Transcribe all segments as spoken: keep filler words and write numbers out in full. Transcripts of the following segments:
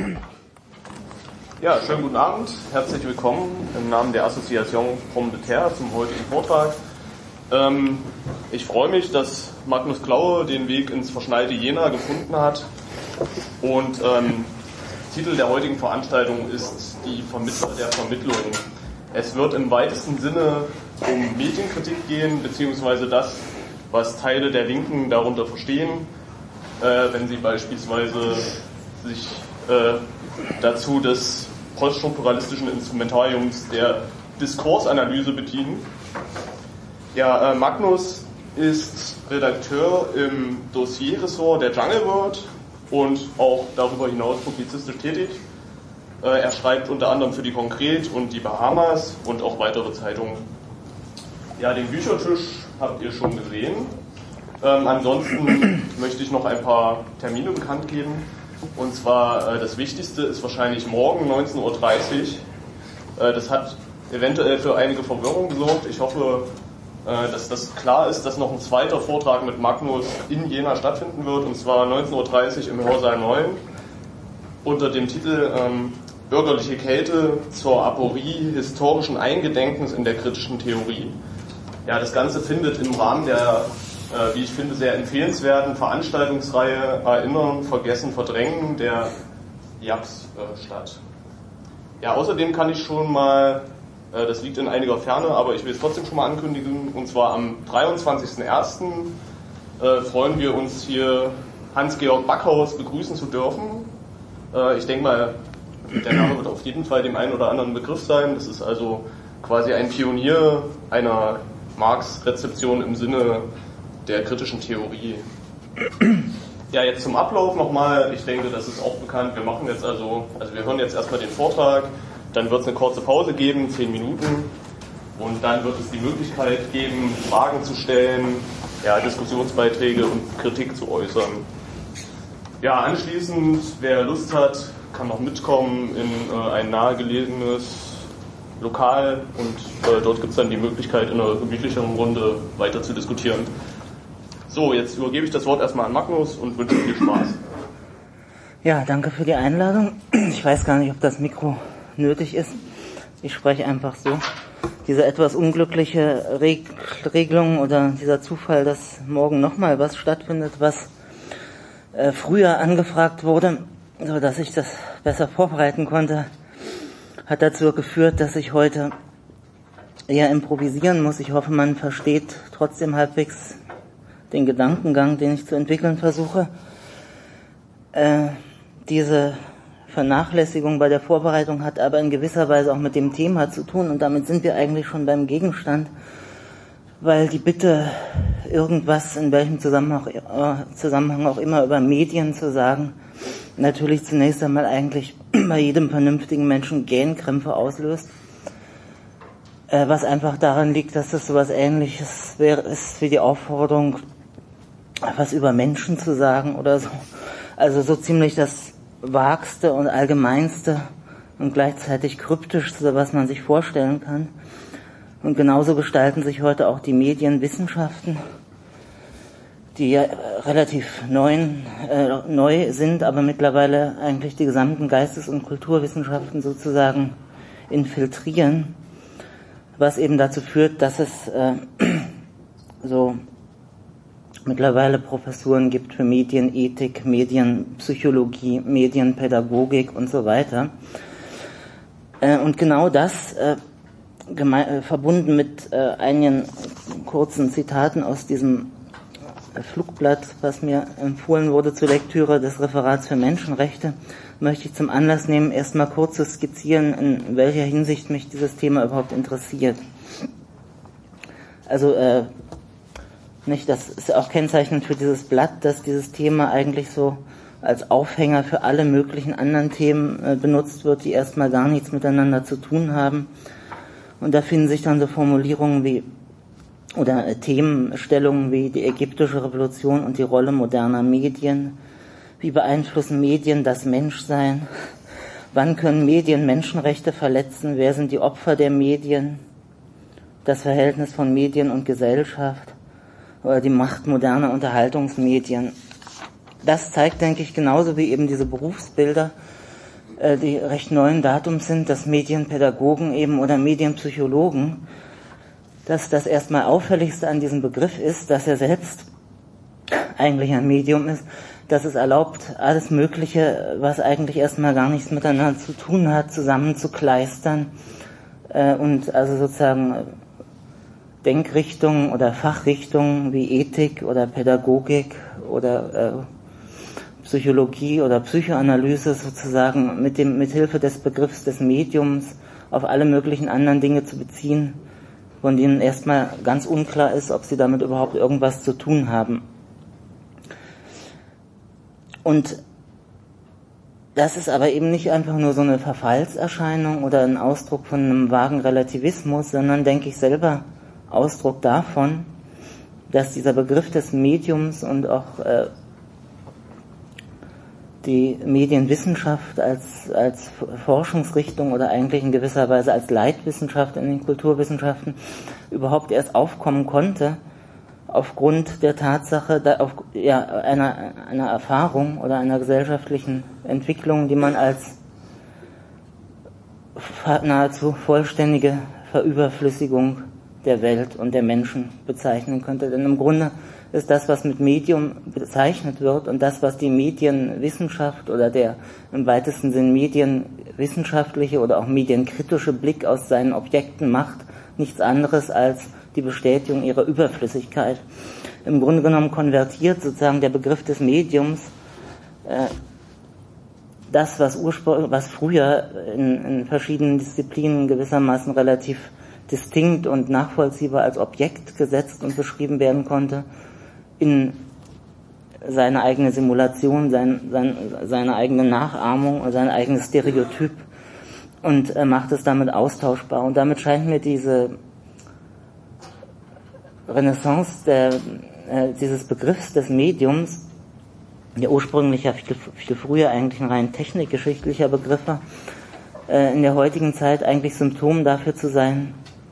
Ja, schönen guten Abend, herzlich willkommen im Namen der Association Pomme de Terre zum heutigen Vortrag. Ähm, ich freue mich, dass Magnus Klaue den Weg ins verschneite Jena gefunden hat und ähm, Titel der heutigen Veranstaltung ist die Vermittler der Vermittlung. Es wird im weitesten Sinne um Medienkritik gehen, beziehungsweise das, was Teile der Linken darunter verstehen, äh, wenn sie beispielsweise sich äh, dazu des poststrukturalistischen Instrumentariums der Diskursanalyse bedienen. Ja, äh, Magnus ist Redakteur im Dossierressort der Jungle World und auch darüber hinaus publizistisch tätig. Äh, er schreibt unter anderem für die Konkret und die Bahamas und auch weitere Zeitungen. Ja, den Büchertisch habt ihr schon gesehen. Ähm, ansonsten möchte ich noch ein paar Termine bekannt geben. Und zwar äh, das Wichtigste ist wahrscheinlich morgen neunzehn Uhr dreißig. Äh, das hat eventuell für einige Verwirrung gesorgt. Ich hoffe, äh, dass das klar ist, dass noch ein zweiter Vortrag mit Magnus in Jena stattfinden wird. Und zwar neunzehn Uhr dreißig im Hörsaal neun unter dem Titel ähm, Bürgerliche Kälte zur Aporie historischen Eingedenkens in der kritischen Theorie. Ja, das Ganze findet im Rahmen der Äh, wie ich finde, sehr empfehlenswerten Veranstaltungsreihe Erinnern, Vergessen, Verdrängen der I A P S äh, statt. Ja, außerdem kann ich schon mal, äh, das liegt in einiger Ferne, aber ich will es trotzdem schon mal ankündigen, und zwar am dreiundzwanzigsten ersten Äh, freuen wir uns hier Hans-Georg Backhaus begrüßen zu dürfen. Äh, ich denke mal, der Name wird auf jeden Fall dem einen oder anderen Begriff sein. Das ist also quasi ein Pionier einer Marx-Rezeption im Sinne der kritischen Theorie. Ja, jetzt zum Ablauf nochmal. Ich denke, das ist auch bekannt. Wir machen jetzt also, also wir hören jetzt erstmal den Vortrag, dann wird es eine kurze Pause geben, zehn Minuten, und dann wird es die Möglichkeit geben, Fragen zu stellen, ja, Diskussionsbeiträge und Kritik zu äußern. Ja, anschließend, wer Lust hat, kann noch mitkommen in äh, ein nahegelegenes Lokal und äh, dort gibt es dann die Möglichkeit, in einer gemütlicheren Runde weiter zu diskutieren. So, jetzt übergebe ich das Wort erstmal an Magnus und wünsche viel Spaß. Ja, danke für die Einladung. Ich weiß gar nicht, ob das Mikro nötig ist. Ich spreche einfach so. Diese etwas unglückliche Reg- Regelung oder dieser Zufall, dass morgen nochmal was stattfindet, was äh, früher angefragt wurde, so dass ich das besser vorbereiten konnte, hat dazu geführt, dass ich heute eher improvisieren muss. Ich hoffe, man versteht trotzdem halbwegs den Gedankengang, den ich zu entwickeln versuche. Äh, diese Vernachlässigung bei der Vorbereitung hat aber in gewisser Weise auch mit dem Thema zu tun, und damit sind wir eigentlich schon beim Gegenstand, weil die Bitte, irgendwas in welchem Zusammenhang, äh, Zusammenhang auch immer über Medien zu sagen, natürlich zunächst einmal eigentlich bei jedem vernünftigen Menschen Gähnkrämpfe auslöst. Äh, was einfach daran liegt, dass das sowas Ähnliches wäre, ist wie die Aufforderung, was über Menschen zu sagen oder so. Also so ziemlich das Vagste und Allgemeinste und gleichzeitig Kryptischste, was man sich vorstellen kann. Und genauso gestalten sich heute auch die Medienwissenschaften, die ja relativ neuen, äh, neu sind, aber mittlerweile eigentlich die gesamten Geistes- und Kulturwissenschaften sozusagen infiltrieren, was eben dazu führt, dass es äh, so mittlerweile Professuren gibt für Medienethik, Medienpsychologie, Medienpädagogik und so weiter. Äh, und genau das, äh, geme- äh, verbunden mit äh, einigen kurzen Zitaten aus diesem Flugblatt, was mir empfohlen wurde zur Lektüre des Referats für Menschenrechte, möchte ich zum Anlass nehmen, erstmal kurz zu skizzieren, in welcher Hinsicht mich dieses Thema überhaupt interessiert. Also, äh, nicht, das ist auch kennzeichnend für dieses Blatt, dass dieses Thema eigentlich so als Aufhänger für alle möglichen anderen Themen äh, benutzt wird, die erstmal gar nichts miteinander zu tun haben. Und da finden sich dann so Formulierungen wie oder äh, Themenstellungen wie die ägyptische Revolution und die Rolle moderner Medien. Wie beeinflussen Medien das Menschsein? Wann können Medien Menschenrechte verletzen? Wer sind die Opfer der Medien? Das Verhältnis von Medien und Gesellschaft oder die Macht moderner Unterhaltungsmedien. Das zeigt, denke ich, genauso wie eben diese Berufsbilder, äh, die recht neuen Datums sind, dass Medienpädagogen eben oder Medienpsychologen, dass das erstmal Auffälligste an diesem Begriff ist, dass er selbst eigentlich ein Medium ist, dass es erlaubt, alles Mögliche, was eigentlich erstmal gar nichts miteinander zu tun hat, zusammenzukleistern äh, und also sozusagen Denkrichtungen oder Fachrichtungen wie Ethik oder Pädagogik oder äh, Psychologie oder Psychoanalyse sozusagen mit dem mit Hilfe des Begriffs des Mediums auf alle möglichen anderen Dinge zu beziehen, von denen erstmal ganz unklar ist, ob sie damit überhaupt irgendwas zu tun haben. Und das ist aber eben nicht einfach nur so eine Verfallserscheinung oder ein Ausdruck von einem vagen Relativismus, sondern, denke ich, selber Ausdruck davon, dass dieser Begriff des Mediums und auch äh, die Medienwissenschaft als, als Forschungsrichtung oder eigentlich in gewisser Weise als Leitwissenschaft in den Kulturwissenschaften überhaupt erst aufkommen konnte, aufgrund der Tatsache, da auf, ja, einer, einer Erfahrung oder einer gesellschaftlichen Entwicklung, die man als nahezu vollständige Verüberflüssigung der Welt und der Menschen bezeichnen könnte. Denn im Grunde ist das, was mit Medium bezeichnet wird und das, was die Medienwissenschaft oder der im weitesten Sinn medienwissenschaftliche oder auch medienkritische Blick aus seinen Objekten macht, nichts anderes als die Bestätigung ihrer Überflüssigkeit. Im Grunde genommen konvertiert sozusagen der Begriff des Mediums äh, das, was, urspr- was früher in, in verschiedenen Disziplinen gewissermaßen relativ distinkt und nachvollziehbar als Objekt gesetzt und beschrieben werden konnte, in seine eigene Simulation, sein, sein, seine eigene Nachahmung, sein eigenes Stereotyp und äh, macht es damit austauschbar. Und damit scheint mir diese Renaissance der, äh, dieses Begriffs des Mediums, der ursprünglich ja viel, viel früher eigentlich ein rein technikgeschichtlicher Begriff war, äh, in der heutigen Zeit eigentlich Symptom dafür zu sein,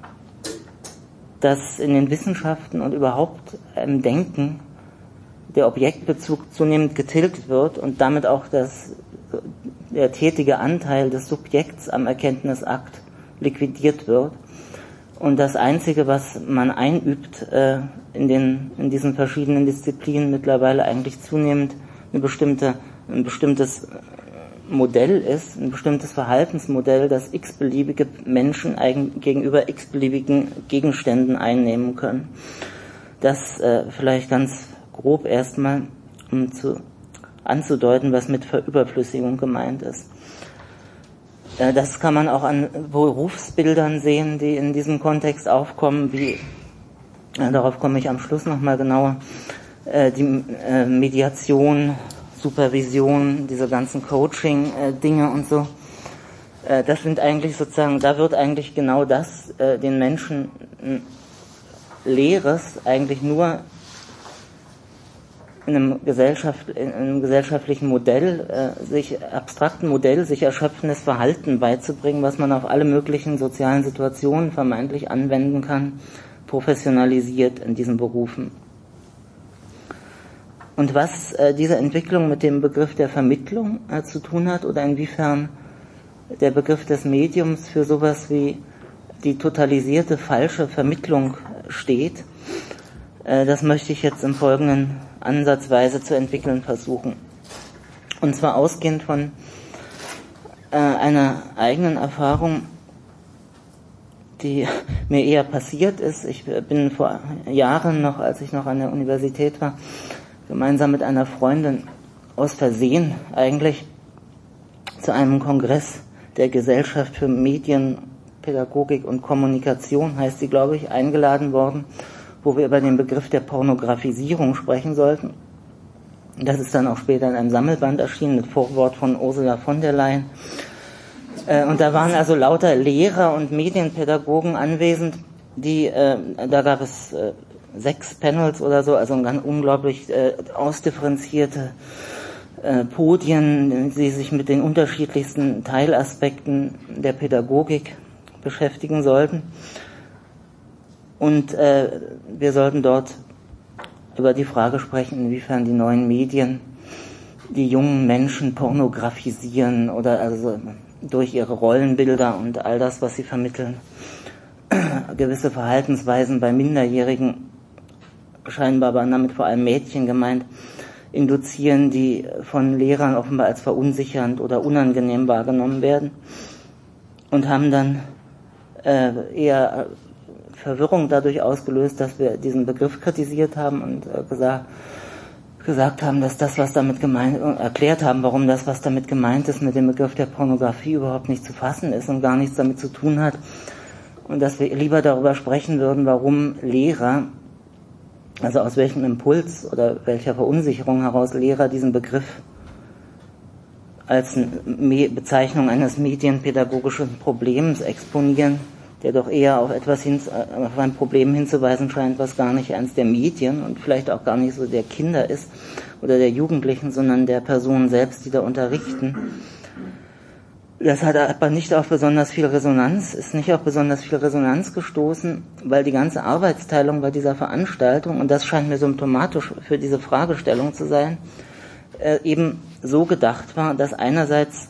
dass in den Wissenschaften und überhaupt im Denken der Objektbezug zunehmend getilgt wird und damit auch das, der tätige Anteil des Subjekts am Erkenntnisakt liquidiert wird. Und das Einzige, was man einübt äh, in den in diesen verschiedenen Disziplinen mittlerweile eigentlich zunehmend eine bestimmte ein bestimmtes Modell ist, ein bestimmtes Verhaltensmodell, das x-beliebige Menschen eigen, gegenüber x-beliebigen Gegenständen einnehmen können. Das äh, vielleicht ganz grob erstmal, um zu anzudeuten, was mit Verüberflüssigung gemeint ist. Äh, das kann man auch an Berufsbildern sehen, die in diesem Kontext aufkommen, wie, äh, darauf komme ich am Schluss nochmal genauer, äh, die äh, Mediation, Supervision, diese ganzen Coaching-Dinge und so. Äh, das sind eigentlich sozusagen, da wird eigentlich genau das äh, den Menschen Leeres eigentlich nur in einem, Gesellschaft, in einem gesellschaftlichen Modell, äh, sich abstrakten Modell, sich erschöpfendes Verhalten beizubringen, was man auf alle möglichen sozialen Situationen vermeintlich anwenden kann, professionalisiert in diesen Berufen. Und was äh, diese Entwicklung mit dem Begriff der Vermittlung äh, zu tun hat oder inwiefern der Begriff des Mediums für sowas wie die totalisierte falsche Vermittlung steht, äh, das möchte ich jetzt im Folgenden ansatzweise zu entwickeln versuchen. Und zwar ausgehend von äh, einer eigenen Erfahrung, die mir eher passiert ist. Ich bin vor Jahren noch, als ich noch an der Universität war, gemeinsam mit einer Freundin aus Versehen eigentlich zu einem Kongress der Gesellschaft für Medien, Pädagogik und Kommunikation, heißt sie, glaube ich, eingeladen worden, wo wir über den Begriff der Pornografisierung sprechen sollten. Das ist dann auch später in einem Sammelband erschienen mit Vorwort von Ursula von der Leyen. Und da waren also lauter Lehrer und Medienpädagogen anwesend, die, da gab es sechs Panels oder so, also ein ganz unglaublich äh, ausdifferenzierte äh, Podien, die sich mit den unterschiedlichsten Teilaspekten der Pädagogik beschäftigen sollten. Und äh, wir sollten dort über die Frage sprechen, inwiefern die neuen Medien die jungen Menschen pornografisieren oder also durch ihre Rollenbilder und all das, was sie vermitteln, gewisse Verhaltensweisen bei Minderjährigen, scheinbar aber damit vor allem Mädchen gemeint, induzieren, die von Lehrern offenbar als verunsichernd oder unangenehm wahrgenommen werden und haben dann äh, eher Verwirrung dadurch ausgelöst, dass wir diesen Begriff kritisiert haben und äh, gesagt, gesagt haben, dass das, was damit gemeint, erklärt haben, warum das, was damit gemeint ist, mit dem Begriff der Pornografie überhaupt nicht zu fassen ist und gar nichts damit zu tun hat. Und dass wir lieber darüber sprechen würden, warum Lehrer, also aus welchem Impuls oder welcher Verunsicherung heraus Lehrer diesen Begriff als Bezeichnung eines medienpädagogischen Problems exponieren, der doch eher auf etwas hin, auf ein Problem hinzuweisen scheint, was gar nicht eins der Medien und vielleicht auch gar nicht so der Kinder ist oder der Jugendlichen, sondern der Personen selbst, die da unterrichten. Das hat aber nicht auf besonders viel Resonanz, ist nicht auf besonders viel Resonanz gestoßen, weil die ganze Arbeitsteilung bei dieser Veranstaltung, und das scheint mir symptomatisch für diese Fragestellung zu sein, äh, eben so gedacht war, dass einerseits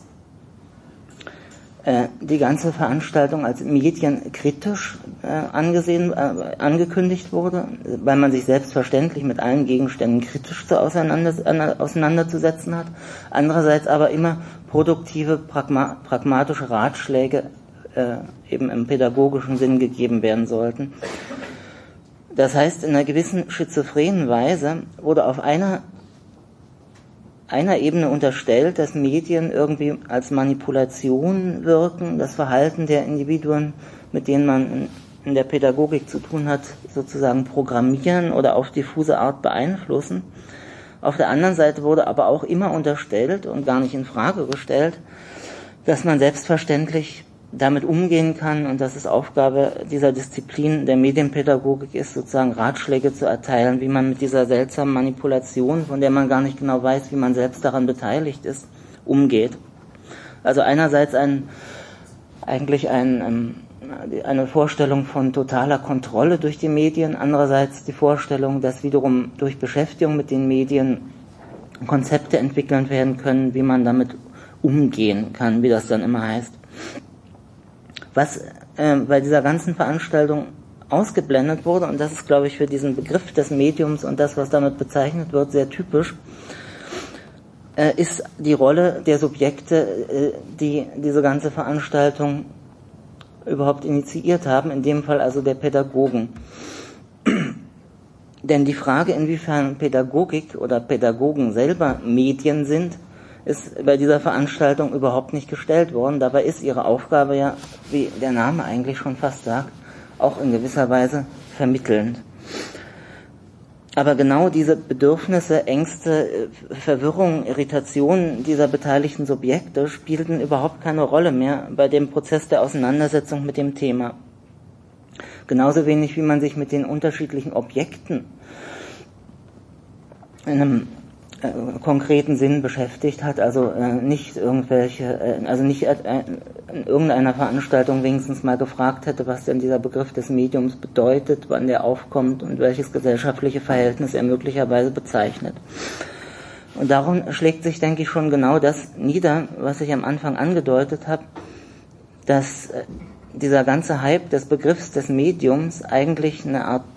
die ganze Veranstaltung als medienkritisch äh, angesehen, äh, angekündigt wurde, weil man sich selbstverständlich mit allen Gegenständen kritisch zu auseinander, äh, auseinanderzusetzen hat. Andererseits aber immer produktive, pragma, pragmatische Ratschläge äh, eben im pädagogischen Sinn gegeben werden sollten. Das heißt, in einer gewissen schizophrenen Weise wurde auf einer einer Ebene unterstellt, dass Medien irgendwie als Manipulation wirken, das Verhalten der Individuen, mit denen man in der Pädagogik zu tun hat, sozusagen programmieren oder auf diffuse Art beeinflussen. Auf der anderen Seite wurde aber auch immer unterstellt und gar nicht in Frage gestellt, dass man selbstverständlich damit umgehen kann und dass es Aufgabe dieser Disziplin der Medienpädagogik ist, sozusagen Ratschläge zu erteilen, wie man mit dieser seltsamen Manipulation, von der man gar nicht genau weiß, wie man selbst daran beteiligt ist, umgeht. Also einerseits ein, eigentlich ein, eine Vorstellung von totaler Kontrolle durch die Medien, andererseits die Vorstellung, dass wiederum durch Beschäftigung mit den Medien Konzepte entwickeln werden können, wie man damit umgehen kann, wie das dann immer heißt. Was äh, bei dieser ganzen Veranstaltung ausgeblendet wurde, und das ist, glaube ich, für diesen Begriff des Mediums und das, was damit bezeichnet wird, sehr typisch, äh, ist die Rolle der Subjekte, äh, die diese ganze Veranstaltung überhaupt initiiert haben, in dem Fall also der Pädagogen. Denn die Frage, inwiefern Pädagogik oder Pädagogen selber Medien sind, ist bei dieser Veranstaltung überhaupt nicht gestellt worden. Dabei ist ihre Aufgabe ja, wie der Name eigentlich schon fast sagt, auch in gewisser Weise vermittelnd. Aber genau diese Bedürfnisse, Ängste, Verwirrung, Irritationen dieser beteiligten Subjekte spielten überhaupt keine Rolle mehr bei dem Prozess der Auseinandersetzung mit dem Thema. Genauso wenig, wie man sich mit den unterschiedlichen Objekten in einem äh, konkreten Sinn beschäftigt hat, also äh, nicht irgendwelche, äh, also nicht äh, in irgendeiner Veranstaltung wenigstens mal gefragt hätte, was denn dieser Begriff des Mediums bedeutet, wann der aufkommt und welches gesellschaftliche Verhältnis er möglicherweise bezeichnet. Und darum schlägt sich, denke ich, schon genau das nieder, was ich am Anfang angedeutet habe, dass äh, dieser ganze Hype des Begriffs des Mediums eigentlich eine Art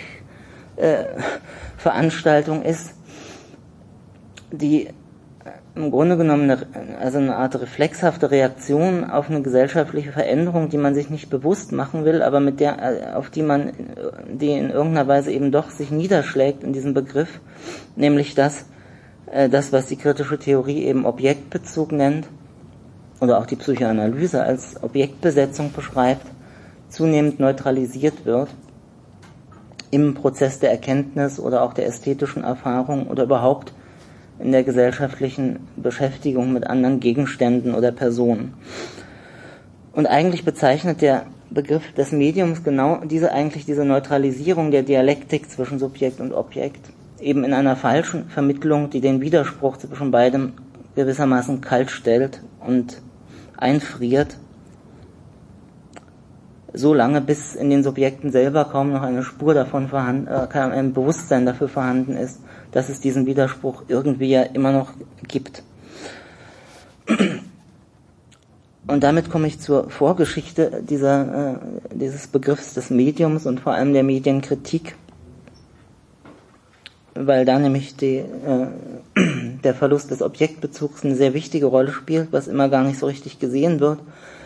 Deckveranstaltung äh, ist, die im Grunde genommen eine, also eine Art reflexhafte Reaktion auf eine gesellschaftliche Veränderung, die man sich nicht bewusst machen will, aber mit der, auf die man, die in irgendeiner Weise eben doch sich niederschlägt in diesem Begriff, nämlich das, äh, das, was die kritische Theorie eben Objektbezug nennt, oder auch die Psychoanalyse als Objektbesetzung beschreibt, zunehmend neutralisiert wird im Prozess der Erkenntnis oder auch der ästhetischen Erfahrung oder überhaupt in der gesellschaftlichen Beschäftigung mit anderen Gegenständen oder Personen. Und eigentlich bezeichnet der Begriff des Mediums genau diese, eigentlich diese Neutralisierung der Dialektik zwischen Subjekt und Objekt, eben in einer falschen Vermittlung, die den Widerspruch zwischen beidem gewissermaßen kalt stellt und einfriert, so lange, bis in den Subjekten selber kaum noch eine Spur davon vorhanden, äh, kaum ein Bewusstsein dafür vorhanden ist, dass es diesen Widerspruch irgendwie ja immer noch gibt. Und damit komme ich zur Vorgeschichte dieser, äh, dieses Begriffs des Mediums und vor allem der Medienkritik, weil da nämlich die, äh, der Verlust des Objektbezugs eine sehr wichtige Rolle spielt, was immer gar nicht so richtig gesehen wird.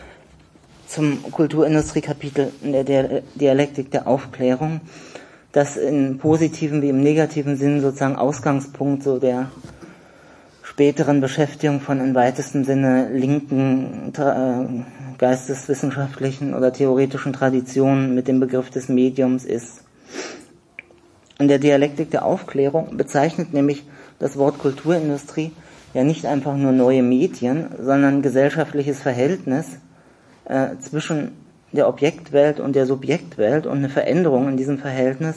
Zum Kulturindustriekapitel in der Dialektik der Aufklärung, das in positiven wie im negativen Sinn sozusagen Ausgangspunkt so der späteren Beschäftigung von im weitesten Sinne linken äh, geisteswissenschaftlichen oder theoretischen Traditionen mit dem Begriff des Mediums ist. In der Dialektik der Aufklärung bezeichnet nämlich das Wort Kulturindustrie ja nicht einfach nur neue Medien, sondern gesellschaftliches Verhältnis äh, zwischen der Objektwelt und der Subjektwelt und eine Veränderung in diesem Verhältnis,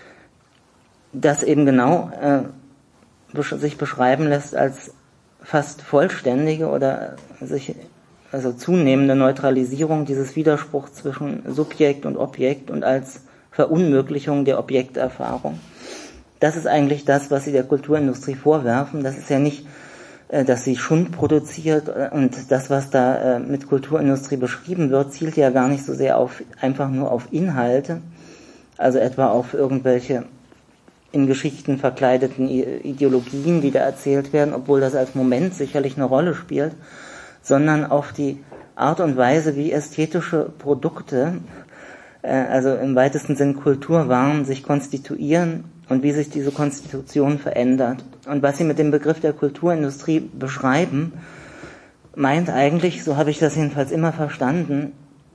das eben genau äh, sich beschreiben lässt als fast vollständige oder sich also zunehmende Neutralisierung dieses Widerspruchs zwischen Subjekt und Objekt und als Verunmöglichung der Objekterfahrung. Das ist eigentlich das, was sie der Kulturindustrie vorwerfen. Das ist ja nicht, dass sie Schund produziert, und das, was da mit Kulturindustrie beschrieben wird, zielt ja gar nicht so sehr auf einfach nur auf Inhalte, also etwa auf irgendwelche in Geschichten verkleideten Ideologien, die da erzählt werden, obwohl das als Moment sicherlich eine Rolle spielt, sondern auf die Art und Weise, wie ästhetische Produkte, also im weitesten Sinn Kulturwaren, sich konstituieren und wie sich diese Konstitution verändert. Und was sie mit dem Begriff der Kulturindustrie beschreiben, meint eigentlich, so habe ich das jedenfalls immer verstanden,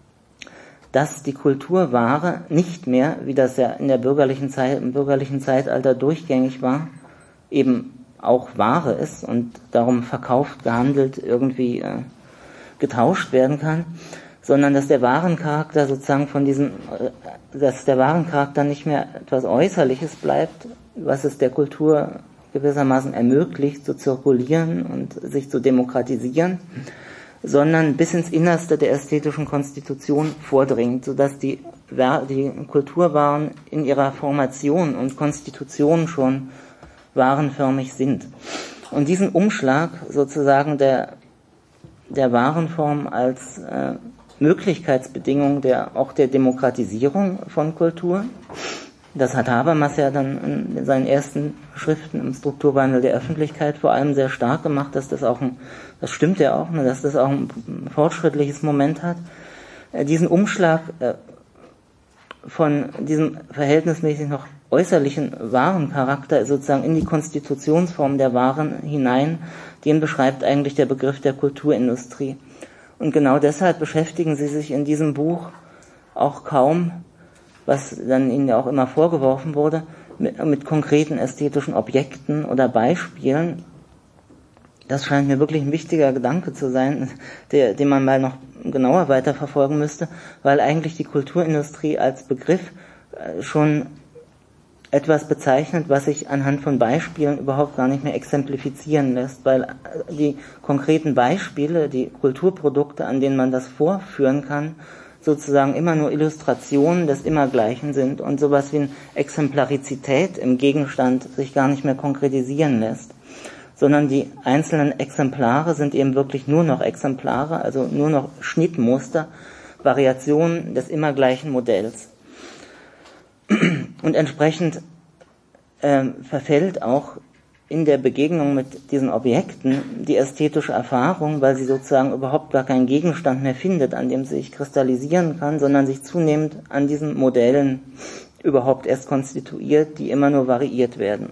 dass die Kulturware nicht mehr, wie das ja in der bürgerlichen Zeit, im bürgerlichen Zeitalter durchgängig war, eben auch Ware ist und darum verkauft, gehandelt, irgendwie äh, getauscht werden kann, sondern dass der Warencharakter sozusagen von diesem, dass der Warencharakter nicht mehr etwas Äußerliches bleibt, was es der Kultur gewissermaßen ermöglicht, zu zirkulieren und sich zu demokratisieren, sondern bis ins Innerste der ästhetischen Konstitution vordringt, sodass die, die Kulturwaren in ihrer Formation und Konstitution schon warenförmig sind. Und diesen Umschlag sozusagen der, der Warenform als äh, Möglichkeitsbedingung der, auch der Demokratisierung von Kultur. Das hat Habermas ja dann in seinen ersten Schriften im Strukturwandel der Öffentlichkeit vor allem sehr stark gemacht, dass das auch ein, das stimmt ja auch, ne, dass das auch ein fortschrittliches Moment hat. Äh, diesen Umschlag äh, von diesem verhältnismäßig noch äußerlichen Warencharakter sozusagen in die Konstitutionsform der Waren hinein, den beschreibt eigentlich der Begriff der Kulturindustrie. Und genau deshalb beschäftigen sie sich in diesem Buch auch kaum, was dann ihnen ja auch immer vorgeworfen wurde, mit, mit konkreten ästhetischen Objekten oder Beispielen. Das scheint mir wirklich ein wichtiger Gedanke zu sein, der, den man mal noch genauer weiterverfolgen müsste, weil eigentlich die Kulturindustrie als Begriff schon etwas bezeichnet, was sich anhand von Beispielen überhaupt gar nicht mehr exemplifizieren lässt, weil die konkreten Beispiele, die Kulturprodukte, an denen man das vorführen kann, sozusagen immer nur Illustrationen des Immergleichen sind und sowas wie eine Exemplarizität im Gegenstand sich gar nicht mehr konkretisieren lässt, sondern die einzelnen Exemplare sind eben wirklich nur noch Exemplare, also nur noch Schnittmuster, Variationen des immergleichen Modells. Und entsprechend äh, verfällt auch in der Begegnung mit diesen Objekten die ästhetische Erfahrung, weil sie sozusagen überhaupt gar keinen Gegenstand mehr findet, an dem sie sich kristallisieren kann, sondern sich zunehmend an diesen Modellen überhaupt erst konstituiert, die immer nur variiert werden.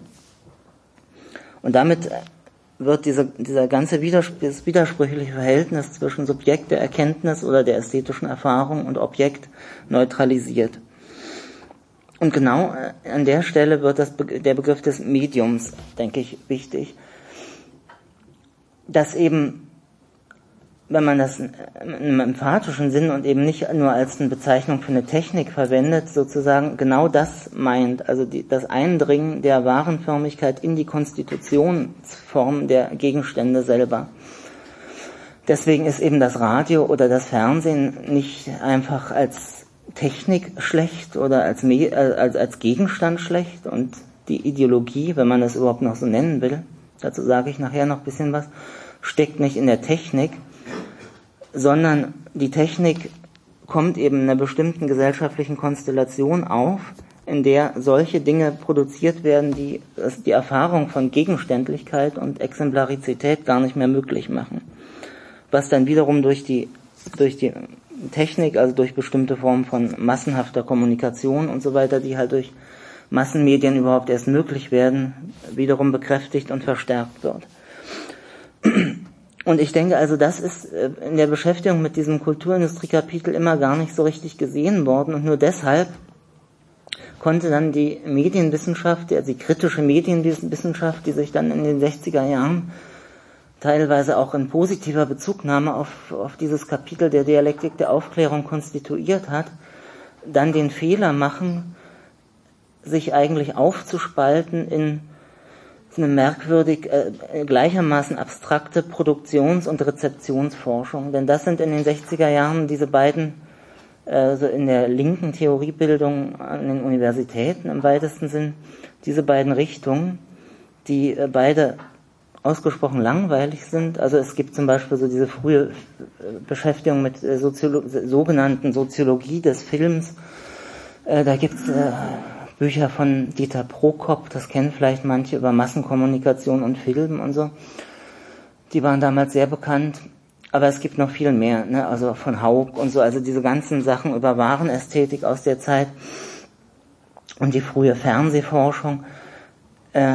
Und damit wird diese, dieser ganze Widerspr- das widersprüchliche Verhältnis zwischen Subjekt der Erkenntnis oder der ästhetischen Erfahrung und Objekt neutralisiert. Und genau an der Stelle wird das, der Begriff des Mediums, denke ich, wichtig. Dass eben, wenn man das im emphatischen Sinn und eben nicht nur als eine Bezeichnung für eine Technik verwendet, sozusagen genau das meint, also die, das Eindringen der Warenförmigkeit in die Konstitutionsform der Gegenstände selber. Deswegen ist eben das Radio oder das Fernsehen nicht einfach als Technik schlecht oder als, Me- als, als Gegenstand schlecht und die Ideologie, wenn man das überhaupt noch so nennen will, dazu sage ich nachher noch ein bisschen was, steckt nicht in der Technik, sondern die Technik kommt eben in einer bestimmten gesellschaftlichen Konstellation auf, in der solche Dinge produziert werden, die die Erfahrung von Gegenständlichkeit und Exemplarizität gar nicht mehr möglich machen. Was dann wiederum durch die, durch die Technik, also durch bestimmte Formen von massenhafter Kommunikation und so weiter, die halt durch Massenmedien überhaupt erst möglich werden, wiederum bekräftigt und verstärkt wird. Und ich denke also, das ist in der Beschäftigung mit diesem Kulturindustrie-Kapitel immer gar nicht so richtig gesehen worden und nur deshalb konnte dann die Medienwissenschaft, also die kritische Medienwissenschaft, die sich dann in den sechziger Jahren teilweise auch in positiver Bezugnahme auf, auf dieses Kapitel der Dialektik der Aufklärung konstituiert hat, dann den Fehler machen, sich eigentlich aufzuspalten in eine merkwürdig äh, gleichermaßen abstrakte Produktions- und Rezeptionsforschung. Denn das sind in den sechziger Jahren diese beiden, äh, so in der linken Theoriebildung an den Universitäten im weitesten Sinn, diese beiden Richtungen, die äh, beide ausgesprochen langweilig sind. Also es gibt zum Beispiel so diese frühe Beschäftigung mit äh, Soziolo- sogenannten Soziologie des Films. Äh, da gibt's äh, Bücher von Dieter Prokop, das kennen vielleicht manche, über Massenkommunikation und Film und so. Die waren damals sehr bekannt. Aber es gibt noch viel mehr, ne? Also von Haug und so, also diese ganzen Sachen über Warenästhetik aus der Zeit und die frühe Fernsehforschung äh,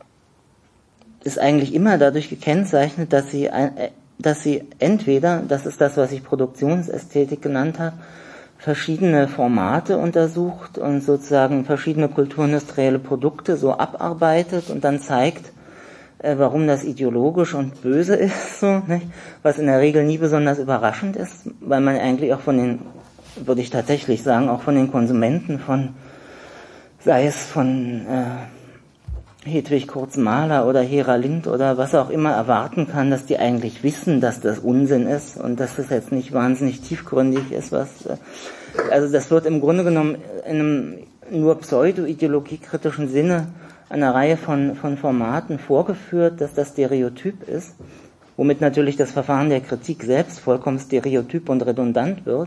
ist eigentlich immer dadurch gekennzeichnet, dass sie, äh, dass sie entweder, das ist das, was ich Produktionsästhetik genannt habe, verschiedene Formate untersucht und sozusagen verschiedene kulturindustrielle Produkte so abarbeitet und dann zeigt, äh, warum das ideologisch und böse ist, so, nicht? Was in der Regel nie besonders überraschend ist, weil man eigentlich auch von den, würde ich tatsächlich sagen, auch von den Konsumenten von, sei es von äh, Hedwig Kurz-Mahler oder Hera Lind oder was auch immer erwarten kann, dass die eigentlich wissen, dass das Unsinn ist und dass das jetzt nicht wahnsinnig tiefgründig ist, was, also das wird im Grunde genommen in einem nur pseudo-ideologiekritischen Sinne einer Reihe von, von Formaten vorgeführt, dass das Stereotyp ist, womit natürlich das Verfahren der Kritik selbst vollkommen stereotyp und redundant wird.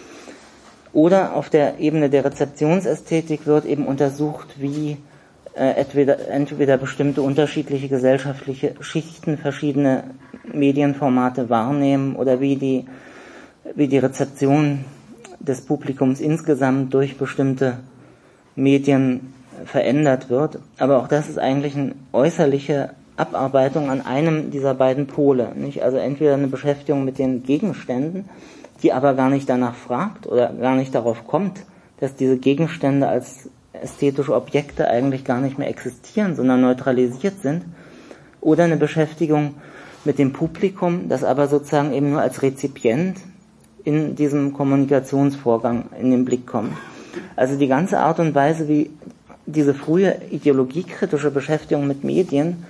Oder auf der Ebene der Rezeptionsästhetik wird eben untersucht, wie Äh, entweder, entweder bestimmte unterschiedliche gesellschaftliche Schichten verschiedene Medienformate wahrnehmen oder wie die, wie die Rezeption des Publikums insgesamt durch bestimmte Medien verändert wird. Aber auch das ist eigentlich eine äußerliche Abarbeitung an einem dieser beiden Pole, nicht? Also entweder eine Beschäftigung mit den Gegenständen, die aber gar nicht danach fragt oder gar nicht darauf kommt, dass diese Gegenstände als ästhetische Objekte eigentlich gar nicht mehr existieren, sondern neutralisiert sind, oder eine Beschäftigung mit dem Publikum, das aber sozusagen eben nur als Rezipient in diesem Kommunikationsvorgang in den Blick kommt. Also die ganze Art und Weise, wie diese frühe ideologiekritische Beschäftigung mit Medien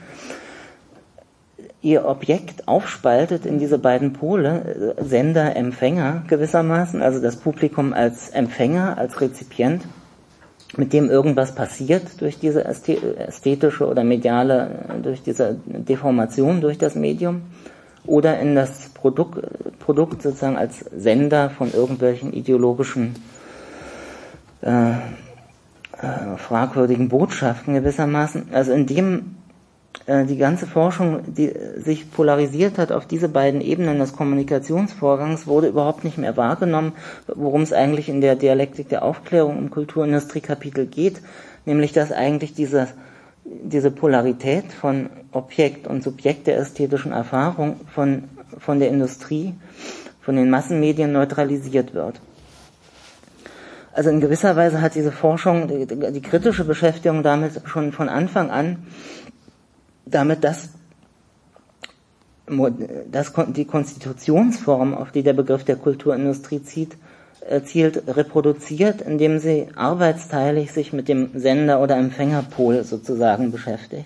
ihr Objekt aufspaltet in diese beiden Pole, Sender, Empfänger gewissermaßen, also das Publikum als Empfänger, als Rezipient, mit dem irgendwas passiert durch diese ästhetische oder mediale, durch diese Deformation durch das Medium, oder in das Produkt, Produkt sozusagen als Sender von irgendwelchen ideologischen äh, äh, fragwürdigen Botschaften gewissermaßen. Also in dem äh, die ganze Forschung, die sich polarisiert hat auf diese beiden Ebenen des Kommunikationsvorgangs, wurde überhaupt nicht mehr wahrgenommen, worum es eigentlich in der Dialektik der Aufklärung im Kulturindustrie-Kapitel geht, nämlich dass eigentlich diese, diese Polarität von Objekt und Subjekt der ästhetischen Erfahrung von, von der Industrie, von den Massenmedien neutralisiert wird. Also in gewisser Weise hat diese Forschung, die, die kritische Beschäftigung damit schon von Anfang an damit das, das die Konstitutionsform, auf die der Begriff der Kulturindustrie zieht, zielt, reproduziert, indem sie arbeitsteilig sich mit dem Sender- oder Empfängerpol sozusagen beschäftigt.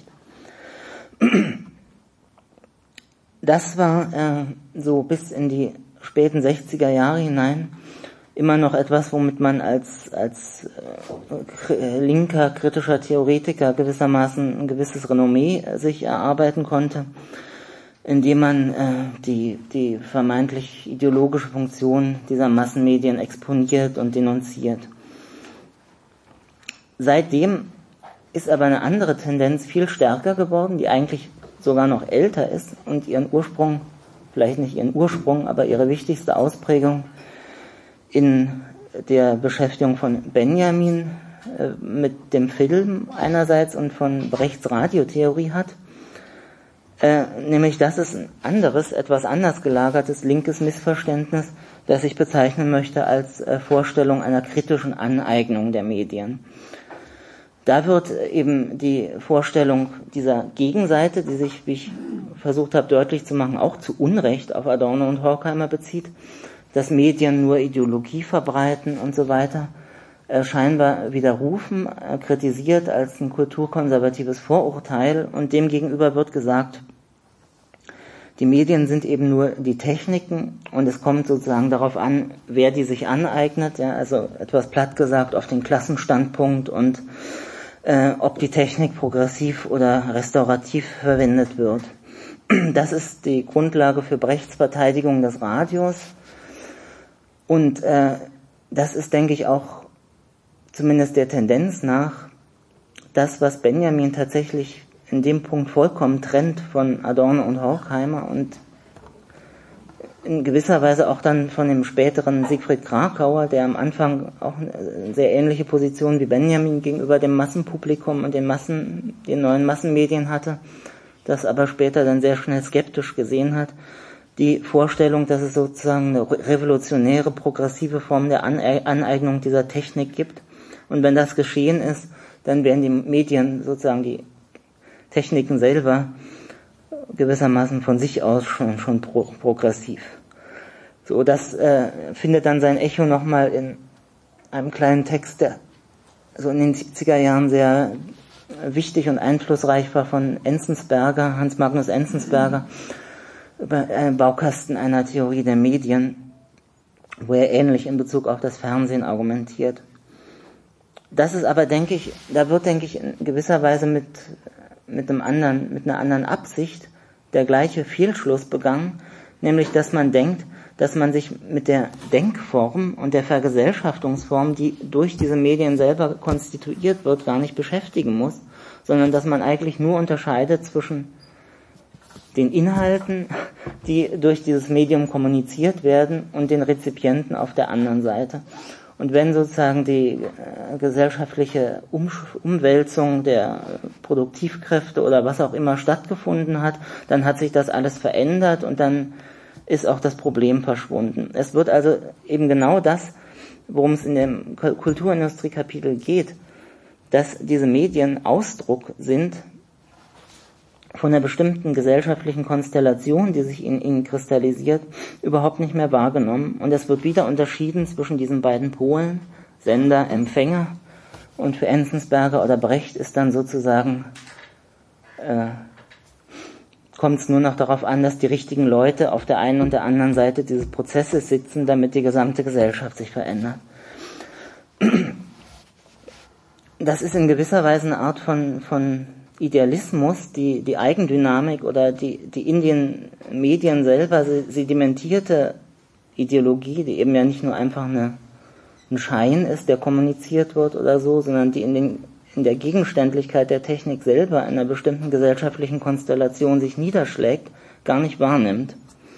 Das war äh, so bis in die späten sechziger Jahre hinein immer noch etwas, womit man als als äh, linker, kritischer Theoretiker gewissermaßen ein gewisses Renommee äh, sich erarbeiten konnte, indem man äh, die die vermeintlich ideologische Funktion dieser Massenmedien exponiert und denunziert. Seitdem ist aber eine andere Tendenz viel stärker geworden, die eigentlich sogar noch älter ist und ihren Ursprung, vielleicht nicht ihren Ursprung, aber ihre wichtigste Ausprägung in der Beschäftigung von Benjamin äh, mit dem Film einerseits und von Brechts Radiotheorie hat, äh, nämlich dass es ein anderes, etwas anders gelagertes linkes Missverständnis, das ich bezeichnen möchte als äh, Vorstellung einer kritischen Aneignung der Medien. Da wird eben die Vorstellung dieser Gegenseite, die sich, wie ich versucht habe deutlich zu machen, auch zu Unrecht auf Adorno und Horkheimer bezieht, dass Medien nur Ideologie verbreiten und so weiter, äh, scheinbar widerrufen, äh, kritisiert als ein kulturkonservatives Vorurteil, und demgegenüber wird gesagt, die Medien sind eben nur die Techniken und es kommt sozusagen darauf an, wer die sich aneignet, ja, also etwas platt gesagt auf den Klassenstandpunkt und äh, ob die Technik progressiv oder restaurativ verwendet wird. Das ist die Grundlage für Brechts Verteidigung des Radios. Und äh, das ist, denke ich, auch zumindest der Tendenz nach das, was Benjamin tatsächlich in dem Punkt vollkommen trennt von Adorno und Horkheimer und in gewisser Weise auch dann von dem späteren Siegfried Krakauer, der am Anfang auch eine sehr ähnliche Position wie Benjamin gegenüber dem Massenpublikum und den Massen, den neuen Massenmedien hatte, das aber später dann sehr schnell skeptisch gesehen hat. Die Vorstellung, dass es sozusagen eine revolutionäre, progressive Form der Aneignung dieser Technik gibt. Und wenn das geschehen ist, dann werden die Medien, sozusagen die Techniken selber, gewissermaßen von sich aus schon, schon pro, progressiv. So, das äh, findet dann sein Echo nochmal in einem kleinen Text, der so in den siebziger Jahren sehr wichtig und einflussreich war, von Enzensberger, Hans Magnus Enzensberger, über einen Baukasten einer Theorie der Medien, wo er ähnlich in Bezug auf das Fernsehen argumentiert. Das ist aber, denke ich, da wird, denke ich, in gewisser Weise mit, mit einem anderen, mit einer anderen Absicht der gleiche Fehlschluss begangen, nämlich, dass man denkt, dass man sich mit der Denkform und der Vergesellschaftungsform, die durch diese Medien selber konstituiert wird, gar nicht beschäftigen muss, sondern dass man eigentlich nur unterscheidet zwischen den Inhalten, die durch dieses Medium kommuniziert werden, und den Rezipienten auf der anderen Seite. Und wenn sozusagen die äh, gesellschaftliche um- Umwälzung der Produktivkräfte oder was auch immer stattgefunden hat, dann hat sich das alles verändert und dann ist auch das Problem verschwunden. Es wird also eben genau das, worum es in dem Kulturindustrie-Kapitel geht, dass diese Medien Ausdruck sind von einer bestimmten gesellschaftlichen Konstellation, die sich in ihnen kristallisiert, überhaupt nicht mehr wahrgenommen. Und es wird wieder unterschieden zwischen diesen beiden Polen, Sender, Empfänger, und für Enzensberger oder Brecht ist dann sozusagen, äh, kommt es nur noch darauf an, dass die richtigen Leute auf der einen und der anderen Seite dieses Prozesses sitzen, damit die gesamte Gesellschaft sich verändert. Das ist in gewisser Weise eine Art von, von Idealismus, die, die Eigendynamik oder die, die in den Medien selber sedimentierte Ideologie, die eben ja nicht nur einfach eine, ein Schein ist, der kommuniziert wird oder so, sondern die in, den, in der Gegenständlichkeit der Technik selber in einer bestimmten gesellschaftlichen Konstellation sich niederschlägt, gar nicht wahrnimmt.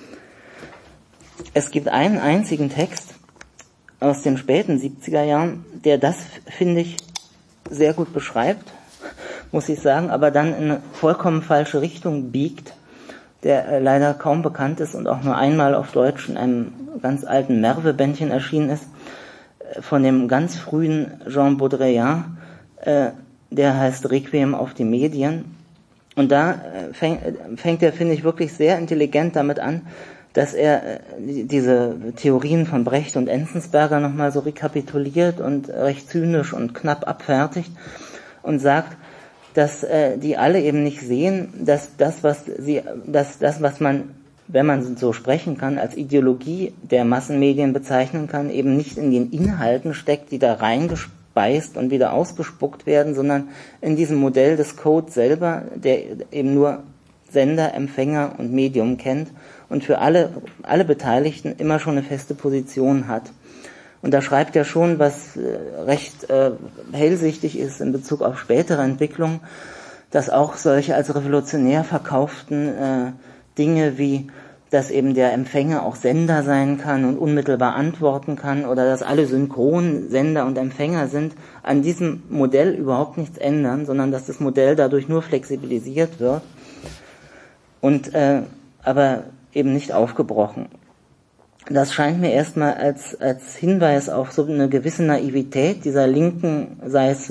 Es gibt einen einzigen Text aus den späten siebziger Jahren, der das, finde ich, sehr gut beschreibt, muss ich sagen, aber dann in eine vollkommen falsche Richtung biegt, der äh, leider kaum bekannt ist und auch nur einmal auf Deutsch in einem ganz alten Merve-Bändchen erschienen ist, äh, von dem ganz frühen Jean Baudrillard, äh, der heißt Requiem auf die Medien. Und da äh, fäng, äh, fängt er, finde ich, wirklich sehr intelligent damit an, dass er äh, diese Theorien von Brecht und Enzensberger nochmal so rekapituliert und recht zynisch und knapp abfertigt und sagt, dass äh, die alle eben nicht sehen, dass das, was sie, dass das, was man wenn man so sprechen kann, als Ideologie der Massenmedien bezeichnen kann, eben nicht in den Inhalten steckt, die da reingespeist und wieder ausgespuckt werden, sondern in diesem Modell des Codes selber, der eben nur Sender, Empfänger und Medium kennt und für alle, alle Beteiligten immer schon eine feste Position hat. Und da schreibt er schon, was äh, recht äh, hellsichtig ist in Bezug auf spätere Entwicklungen, dass auch solche als revolutionär verkauften äh, Dinge wie, dass eben der Empfänger auch Sender sein kann und unmittelbar antworten kann oder dass alle synchron Sender und Empfänger sind, an diesem Modell überhaupt nichts ändern, sondern dass das Modell dadurch nur flexibilisiert wird und äh, aber eben nicht aufgebrochen. Das scheint mir erstmal als, als Hinweis auf so eine gewisse Naivität dieser linken, sei es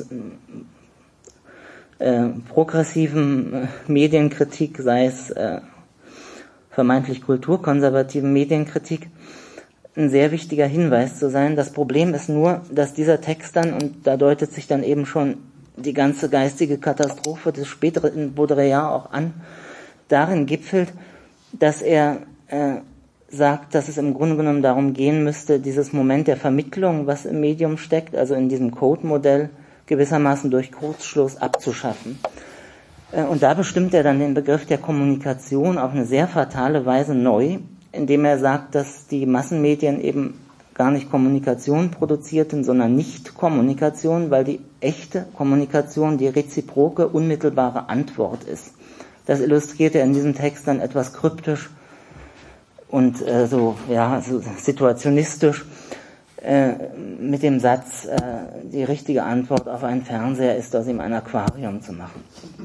äh, progressiven äh, Medienkritik, sei es äh, vermeintlich kulturkonservativen Medienkritik, ein sehr wichtiger Hinweis zu sein. Das Problem ist nur, dass dieser Text dann, und da deutet sich dann eben schon die ganze geistige Katastrophe des späteren Baudrillard auch an, darin gipfelt, dass er äh, sagt, dass es im Grunde genommen darum gehen müsste, dieses Moment der Vermittlung, was im Medium steckt, also in diesem Code-Modell, gewissermaßen durch Kurzschluss abzuschaffen. Äh, und da bestimmt er dann den Begriff der Kommunikation auf eine sehr fatale Weise neu, indem er sagt, dass die Massenmedien eben gar nicht Kommunikation produzierten, sondern Nicht-Kommunikation, weil die echte Kommunikation die reziproke, unmittelbare Antwort ist. Das illustriert er in diesem Text dann etwas kryptisch und äh, so, ja, so situationistisch äh, mit dem Satz, äh, die richtige Antwort auf einen Fernseher ist, aus ihm ein Aquarium zu machen.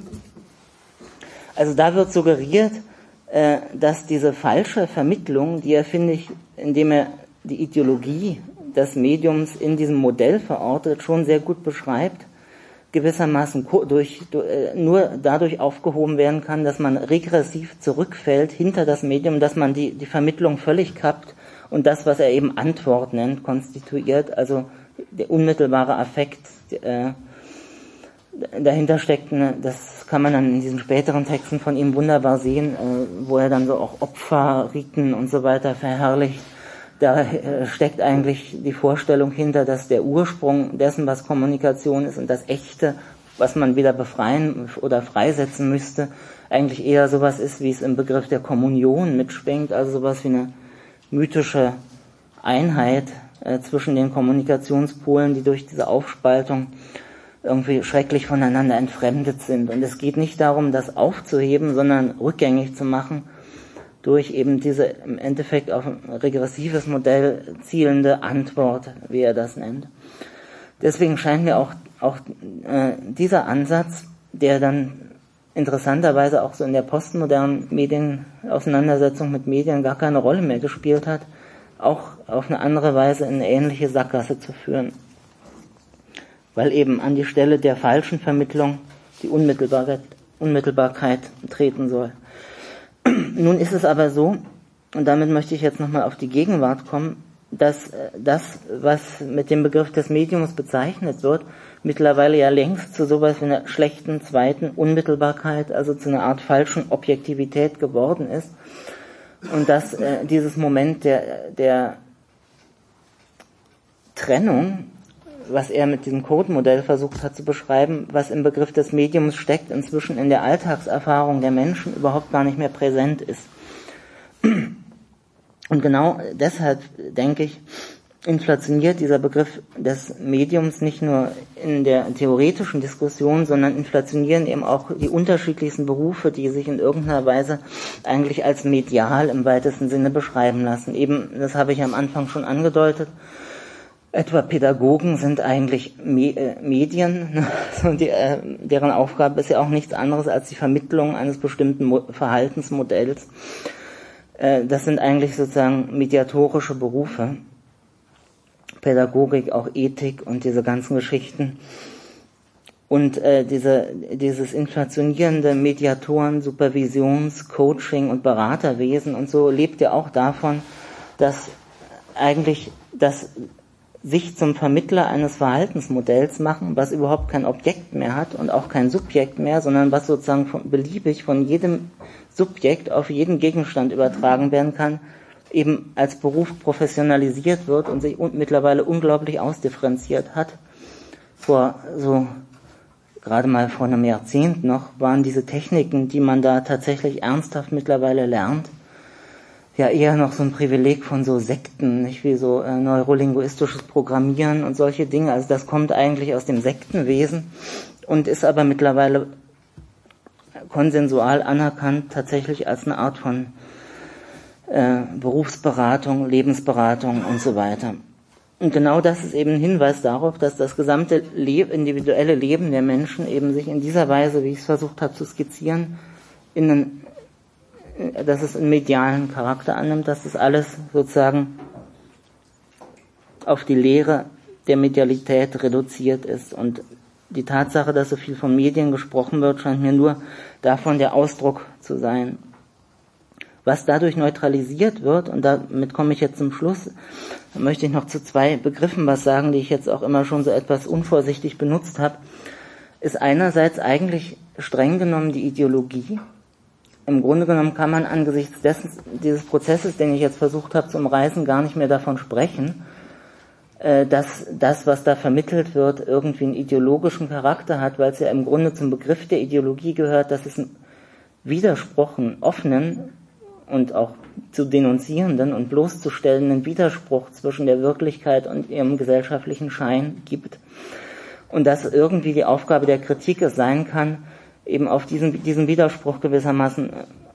Also da wird suggeriert, äh, dass diese falsche Vermittlung, die er, finde ich, indem er die Ideologie des Mediums in diesem Modell verortet, schon sehr gut beschreibt, gewissermaßen durch, nur dadurch aufgehoben werden kann, dass man regressiv zurückfällt hinter das Medium, dass man die, die Vermittlung völlig kappt und das, was er eben Antwort nennt, konstituiert, also der unmittelbare Affekt äh, dahinter steckt, ne, das kann man dann in diesen späteren Texten von ihm wunderbar sehen, äh, wo er dann so auch Opfer, Riten und so weiter verherrlicht. Da steckt eigentlich die Vorstellung hinter, dass der Ursprung dessen, was Kommunikation ist und das Echte, was man wieder befreien oder freisetzen müsste, eigentlich eher sowas ist, wie es im Begriff der Kommunion mitschwingt, also sowas wie eine mythische Einheit äh, zwischen den Kommunikationspolen, die durch diese Aufspaltung irgendwie schrecklich voneinander entfremdet sind. Und es geht nicht darum, das aufzuheben, sondern rückgängig zu machen, durch eben diese im Endeffekt auf ein regressives Modell zielende Antwort, wie er das nennt. Deswegen scheint mir auch, auch äh, dieser Ansatz, der dann interessanterweise auch so in der postmodernen Medienauseinandersetzung mit Medien gar keine Rolle mehr gespielt hat, auch auf eine andere Weise in eine ähnliche Sackgasse zu führen. Weil eben an die Stelle der falschen Vermittlung die Unmittelbarkeit, Unmittelbarkeit treten soll. Nun ist es aber so, und damit möchte ich jetzt nochmal auf die Gegenwart kommen, dass das, was mit dem Begriff des Mediums bezeichnet wird, mittlerweile ja längst zu sowas wie einer schlechten zweiten Unmittelbarkeit, also zu einer Art falschen Objektivität geworden ist. Und dass äh, dieses Moment der, der Trennung, was er mit diesem Code-Modell versucht hat zu beschreiben, was im Begriff des Mediums steckt, inzwischen in der Alltagserfahrung der Menschen überhaupt gar nicht mehr präsent ist. Und genau deshalb, denke ich, inflationiert dieser Begriff des Mediums nicht nur in der theoretischen Diskussion, sondern inflationieren eben auch die unterschiedlichsten Berufe, die sich in irgendeiner Weise eigentlich als medial im weitesten Sinne beschreiben lassen. Eben, das habe ich am Anfang schon angedeutet, etwa Pädagogen sind eigentlich Me- äh, Medien, und die, äh, deren Aufgabe ist ja auch nichts anderes als die Vermittlung eines bestimmten Mo- Verhaltensmodells. Äh, das sind eigentlich sozusagen mediatorische Berufe. Pädagogik, auch Ethik und diese ganzen Geschichten. Und äh, diese, dieses inflationierende Mediatoren, Supervisions-, Coaching- und Beraterwesen und so lebt ja auch davon, dass eigentlich das sich zum Vermittler eines Verhaltensmodells machen, was überhaupt kein Objekt mehr hat und auch kein Subjekt mehr, sondern was sozusagen von, beliebig von jedem Subjekt auf jeden Gegenstand übertragen werden kann, eben als Beruf professionalisiert wird und sich und mittlerweile unglaublich ausdifferenziert hat. Vor so, gerade mal vor einem Jahrzehnt noch, waren diese Techniken, die man da tatsächlich ernsthaft mittlerweile lernt, ja eher noch so ein Privileg von so Sekten, nicht wie so äh, neurolinguistisches Programmieren und solche Dinge. Also das kommt eigentlich aus dem Sektenwesen und ist aber mittlerweile konsensual anerkannt tatsächlich als eine Art von äh, Berufsberatung, Lebensberatung und so weiter. Und genau das ist eben ein Hinweis darauf, dass das gesamte Le- individuelle Leben der Menschen eben sich in dieser Weise, wie ich es versucht habe zu skizzieren, in einen dass es einen medialen Charakter annimmt, dass das alles sozusagen auf die Lehre der Medialität reduziert ist. Und die Tatsache, dass so viel von Medien gesprochen wird, scheint mir nur davon der Ausdruck zu sein. Was dadurch neutralisiert wird, und damit komme ich jetzt zum Schluss, möchte ich noch zu zwei Begriffen was sagen, die ich jetzt auch immer schon so etwas unvorsichtig benutzt habe, ist einerseits eigentlich streng genommen die Ideologie. Im Grunde genommen kann man angesichts dessen, dieses Prozesses, den ich jetzt versucht habe zu umreißen, gar nicht mehr davon sprechen, äh, dass das, was da vermittelt wird, irgendwie einen ideologischen Charakter hat, weil es ja im Grunde zum Begriff der Ideologie gehört, dass es einen Widerspruch, einen offenen und auch zu denunzierenden und bloßzustellenden Widerspruch zwischen der Wirklichkeit und ihrem gesellschaftlichen Schein gibt. Und dass irgendwie die Aufgabe der Kritik es sein kann, eben auf diesen, diesen Widerspruch gewissermaßen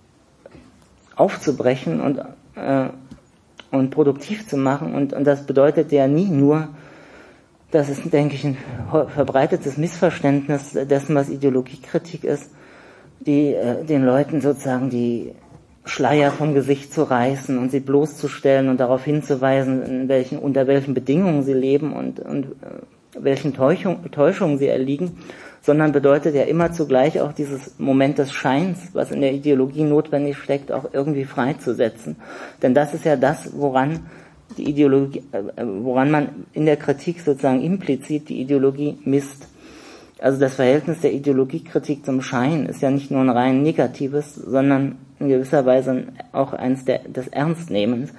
aufzubrechen und, äh, und produktiv zu machen. Und, und das bedeutet ja nie nur, das ist, denke ich, ein verbreitetes Missverständnis dessen, was Ideologiekritik ist, die, äh, den Leuten sozusagen die Schleier vom Gesicht zu reißen und sie bloßzustellen und darauf hinzuweisen, in welchen, unter welchen Bedingungen sie leben und, und äh, welchen Täuschung, Täuschungen sie erliegen, sondern bedeutet ja immer zugleich auch dieses Moment des Scheins, was in der Ideologie notwendig steckt, auch irgendwie freizusetzen. Denn das ist ja das, woran die Ideologie, äh, woran man in der Kritik sozusagen implizit die Ideologie misst. Also das Verhältnis der Ideologiekritik zum Schein ist ja nicht nur ein rein negatives, sondern in gewisser Weise auch eins der, des Ernstnehmens.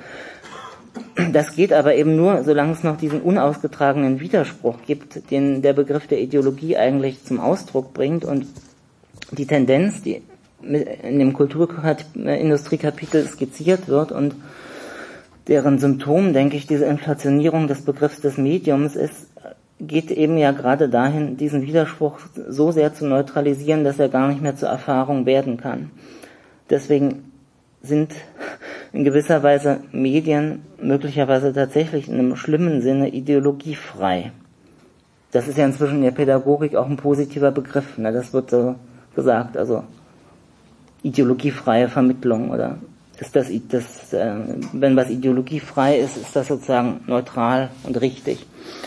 Das geht aber eben nur, solange es noch diesen unausgetragenen Widerspruch gibt, den der Begriff der Ideologie eigentlich zum Ausdruck bringt. Und die Tendenz, die in dem Kulturindustriekapitel skizziert wird und deren Symptom, denke ich, diese Inflationierung des Begriffs des Mediums ist, geht eben ja gerade dahin, diesen Widerspruch so sehr zu neutralisieren, dass er gar nicht mehr zur Erfahrung werden kann. Deswegen sind in gewisser Weise Medien möglicherweise tatsächlich in einem schlimmen Sinne ideologiefrei. Das ist ja inzwischen in der Pädagogik auch ein positiver Begriff, ne? Das wird so gesagt, also ideologiefreie Vermittlung, oder ist das, das äh, wenn was ideologiefrei ist, ist das sozusagen neutral und richtig.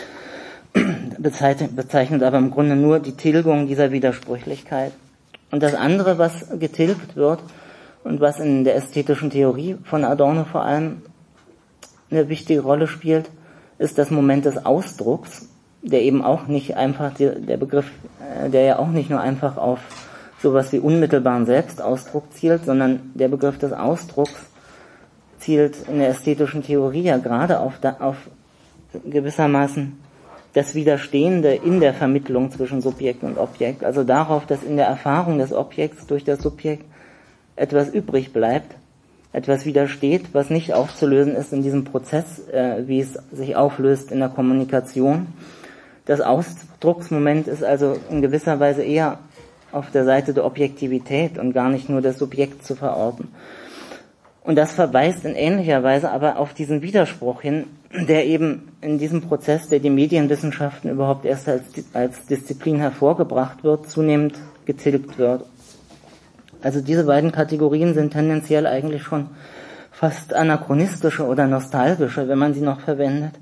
Bezeichnet, bezeichnet aber im Grunde nur die Tilgung dieser Widersprüchlichkeit. Und das andere, was getilgt wird und was in der ästhetischen Theorie von Adorno vor allem eine wichtige Rolle spielt, ist das Moment des Ausdrucks, der eben auch nicht einfach, der Begriff, der ja auch nicht nur einfach auf sowas wie unmittelbaren Selbstausdruck zielt, sondern der Begriff des Ausdrucks zielt in der ästhetischen Theorie ja gerade auf, auf gewissermaßen das Widerstehende in der Vermittlung zwischen Subjekt und Objekt, also darauf, dass in der Erfahrung des Objekts durch das Subjekt etwas übrig bleibt, etwas widersteht, was nicht aufzulösen ist in diesem Prozess, äh, wie es sich auflöst in der Kommunikation. Das Ausdrucksmoment ist also in gewisser Weise eher auf der Seite der Objektivität und gar nicht nur das Subjekt zu verorten. Und das verweist in ähnlicher Weise aber auf diesen Widerspruch hin, der eben in diesem Prozess, der die Medienwissenschaften überhaupt erst als, als Disziplin hervorgebracht wird, zunehmend getilgt wird. Also diese beiden Kategorien sind tendenziell eigentlich schon fast anachronistische oder nostalgische, wenn man sie noch verwendet.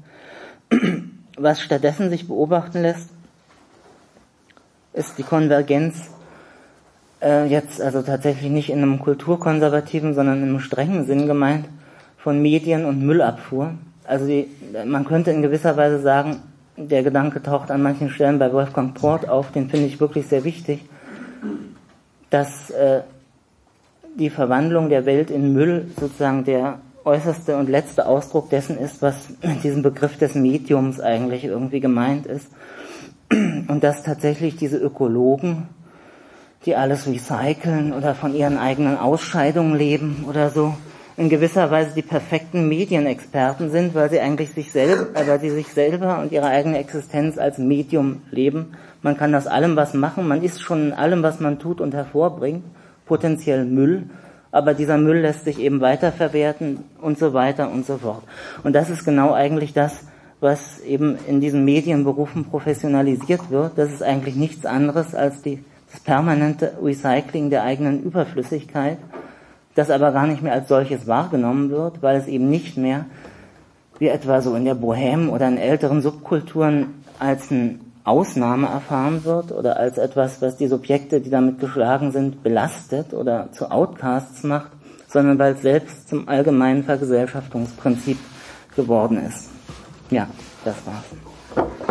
Was stattdessen sich beobachten lässt, ist die Konvergenz äh, jetzt also tatsächlich nicht in einem kulturkonservativen, sondern in einem strengen Sinn gemeint, von Medien und Müllabfuhr. also die, man könnte in gewisser Weise sagen, der Gedanke taucht an manchen Stellen bei Wolfgang Port auf, den finde ich wirklich sehr wichtig, dass äh, die Verwandlung der Welt in Müll sozusagen der äußerste und letzte Ausdruck dessen ist, was mit diesem Begriff des Mediums eigentlich irgendwie gemeint ist. Und dass tatsächlich diese Ökologen, die alles recyceln oder von ihren eigenen Ausscheidungen leben oder so, in gewisser Weise die perfekten Medienexperten sind, weil sie eigentlich sich selber, weil sie sich selber und ihre eigene Existenz als Medium leben. Man kann aus allem was machen, man ist schon in allem, was man tut und hervorbringt, potenziell Müll, aber dieser Müll lässt sich eben weiterverwerten und so weiter und so fort. Und das ist genau eigentlich das, was eben in diesen Medienberufen professionalisiert wird. Das ist eigentlich nichts anderes als die, das permanente Recycling der eigenen Überflüssigkeit, das aber gar nicht mehr als solches wahrgenommen wird, weil es eben nicht mehr, wie etwa so in der Bohème oder in älteren Subkulturen, als eine Ausnahme erfahren wird oder als etwas, was die Subjekte, die damit geschlagen sind, belastet oder zu Outcasts macht, sondern weil es selbst zum allgemeinen Vergesellschaftungsprinzip geworden ist. Ja, das war's.